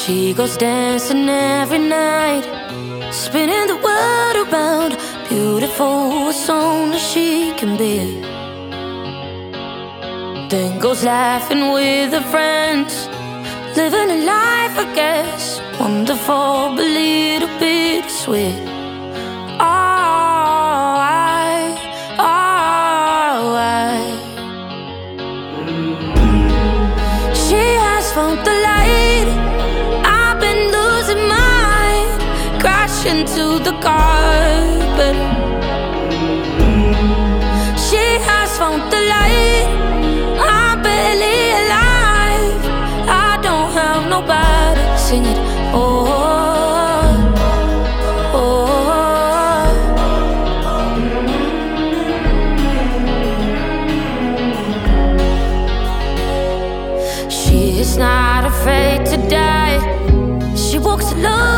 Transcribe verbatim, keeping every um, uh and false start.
She goes dancing every night, spinning the world around, beautiful as only she can be. Then goes laughing with her friends, living a life, I guess, wonderful but little bit sweet. Oh, I, oh, I. She has found the light, I've been losing mine, crashing to the carpet. She has found the light, I'm barely alive, I don't have nobody to sing it. Oh, oh, she is not afraid to die. She walks alone